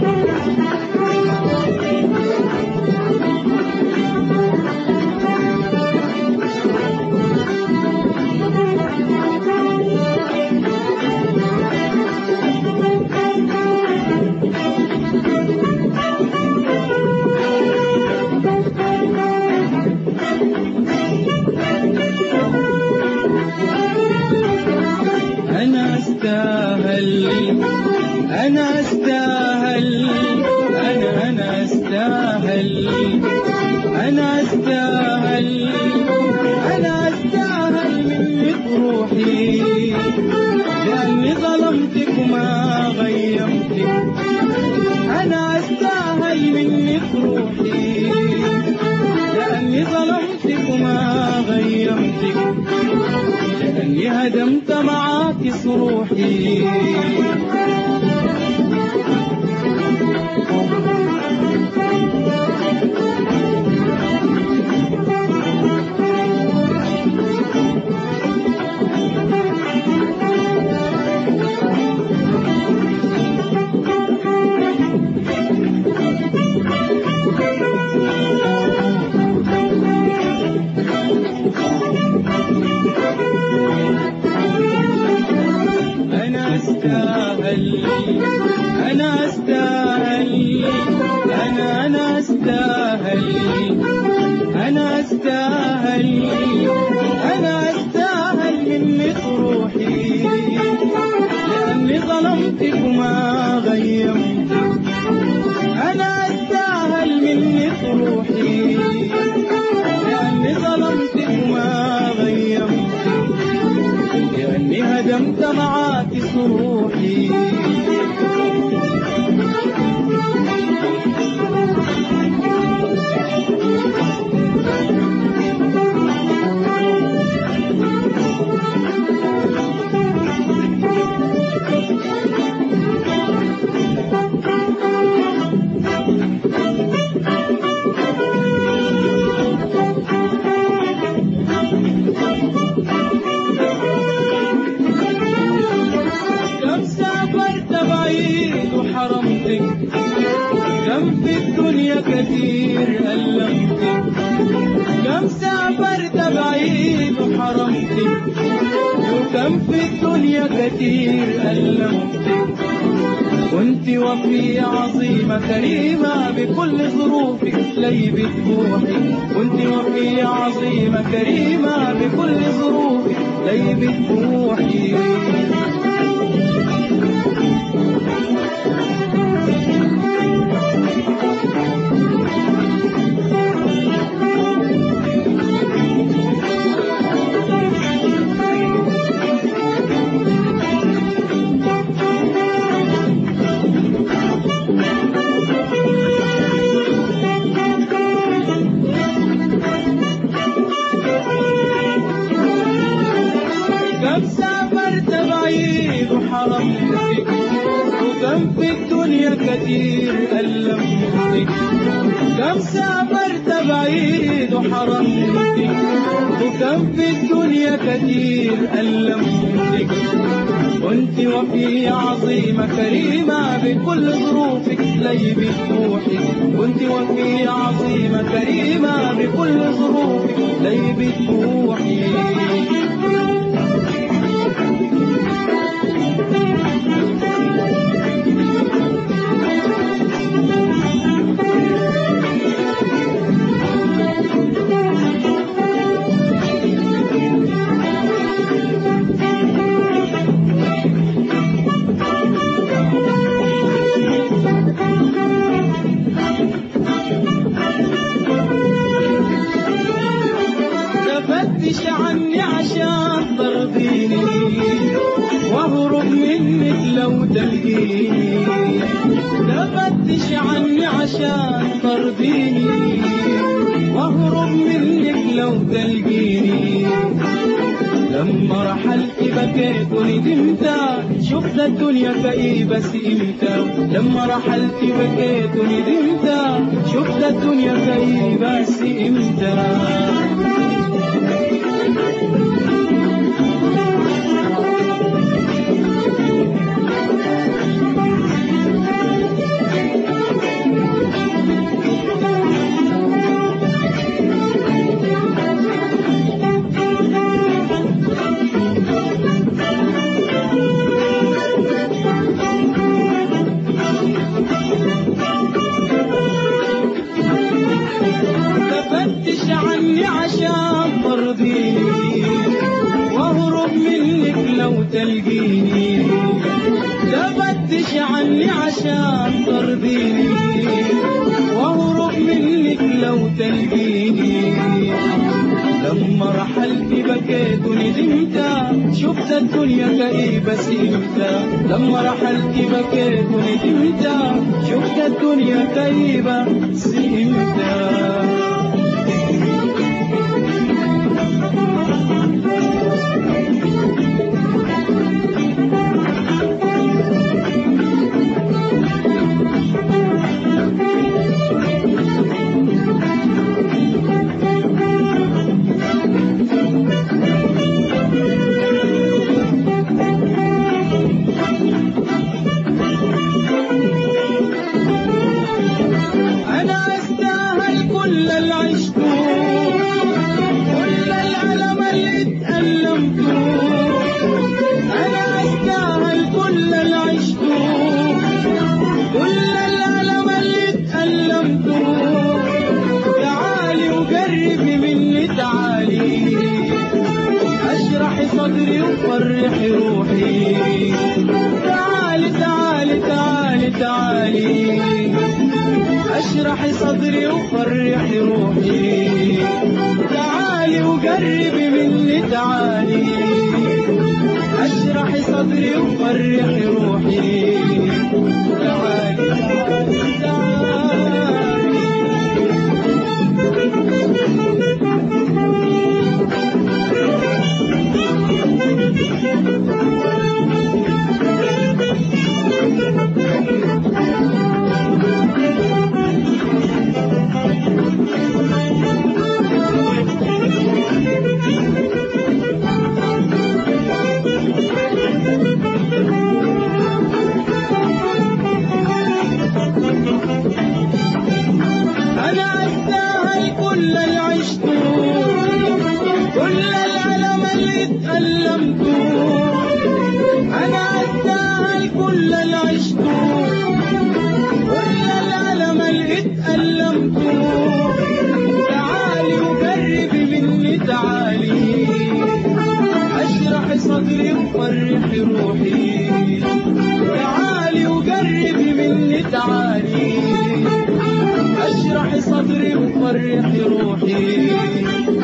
أنا أستاهل أنا أستاهل أنا أستاهل أنا أستاهل منك روحي، لأني ظلمتك وما غيمتك. أنا أستاهل منك روحي، لأني ظلمتك وما غيمتك، لأني هدمت معاك صروحي. أنا أستاهل أنا أستاهل أنا أستاهل أنا أستاهل أنا أستاهل منك روحي، لأني ظلمتك وما غيمتك. أنا أستاهل منك روحي، لأني ظلمتك وما غيمتك، لأني هدمت معاك صروحي. كم في الدنيا كتير ألمتك، كم سافرت بعيد وحرمتك، وكم في الدنيا كتير ألمتك. كنت وفية عظيمة كريمة بكل ظروفك ليبت روحي، كنت وفية عظيمة كريمة بكل ظروفك ليبت روحي. كم سافرت بعيد وحرمتك، وكم في الدنيا كتير ألمتك، كم سافرت بعيد وحرمتك، وكم في الدنيا كتير ألمتك. كنت وفية عظيمة كريمة بكل ظروفك ليبت روحي، كنت وفية عظيمة كريمة بكل ظروفك ليبت روحي. تفتش عني عشان ترضيني، واهرب منك لو تلقيني. تفتش عني عشان ترضيني، واهرب منك لو تلقيني. لما رحلت بكيت وندمت، شفت الدنيا كئيبة سئمت. لما رحلت بكيت وندمت، شفت الدنيا كئيبة سئمت. تلقيني، تفتش عني عشان ترضيني، واهرب منك لو تلقيني. لما رحلت بكيت وندمت، شفت الدنيا كئيبة سئمت. لما رحلت بكيت وندمت، شفت الدنيا كئيبة سئمت. صدري وفرح روحي، تعالي تعالي تعالي تعالي، اشرحي صدري وفرح روحي، تعالي وقربي مني تعالي، اشرحي صدري وفرح روحي، تعالي تعالي تعالي. أنا أستاهل كل اللي عشته، كل الألم اللي اتألمته. أنا أستاهل كل اللي عشته، كل الألم اللي اتألمته. تعالي وقربي مني تعالي، أشرح صدري وفرح روحي، تعالي وقربي مني تعالي، اشرح صدري وفرح روحي.